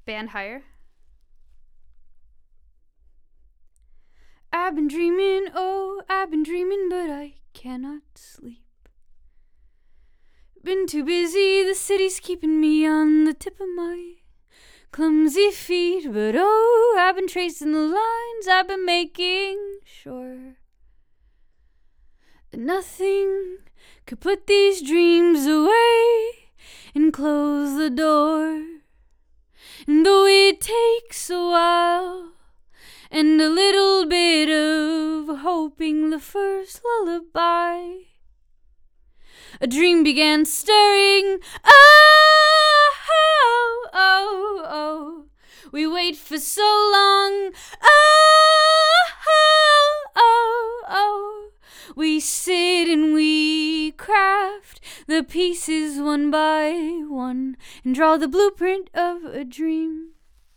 Band hire. I've been dreaming, oh, I've been dreaming, but I cannot sleep. Been too busy, the city's keeping me on the tip of my clumsy feet. But oh, I've been tracing the lines, I've been making sure that nothing could put these dreams away and close the door. And though it takes a while and a little bit of hoping, the first lullaby, a dream began stirring. Oh, oh, oh, oh. We wait for so long. Oh, oh, oh, oh. We sit and we craft the pieces one by one and draw the blueprint of a dream.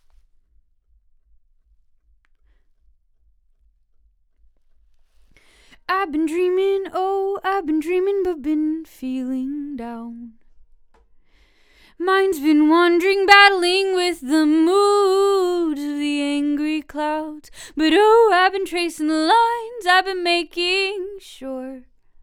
I've been dreaming, oh, I've been dreaming, but been feeling down. Mind's been wandering, battling with the moods of the angry clouds. But oh, I've been tracing the lines, I've been making sure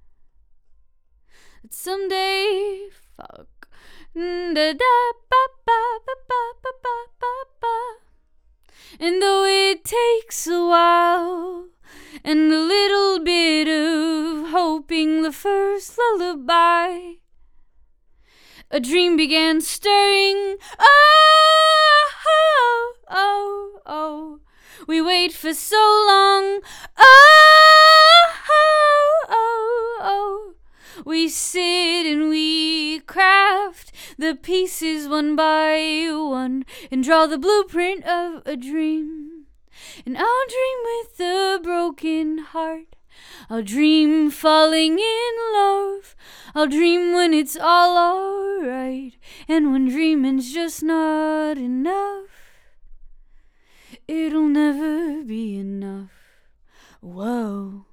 that someday, fuck, da da ba ba ba ba ba ba ba ba. And though it takes a while and a little bit of hoping, the first lullaby, a dream began stirring. Oh, oh, oh, oh. We wait for so long. Oh, oh, oh, oh. We sit and we craft the pieces one by one and draw the blueprint of a dream. And I'll dream with a broken heart, I'll dream falling in love, I'll dream when it's all alright, and when dreaming's just not enough, it'll never be enough. Whoa.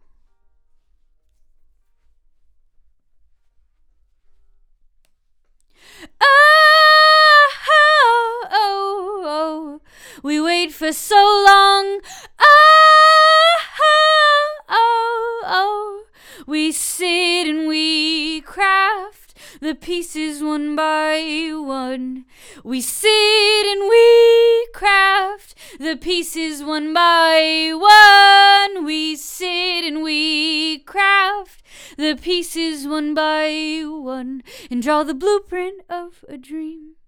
Oh, oh, oh, oh. We wait for so long. Oh, oh, oh, oh. We sit and we craft the pieces one by one. We sit and we craft the pieces one by one. We sit and we craft the pieces one by one and draw the blueprint of a dream.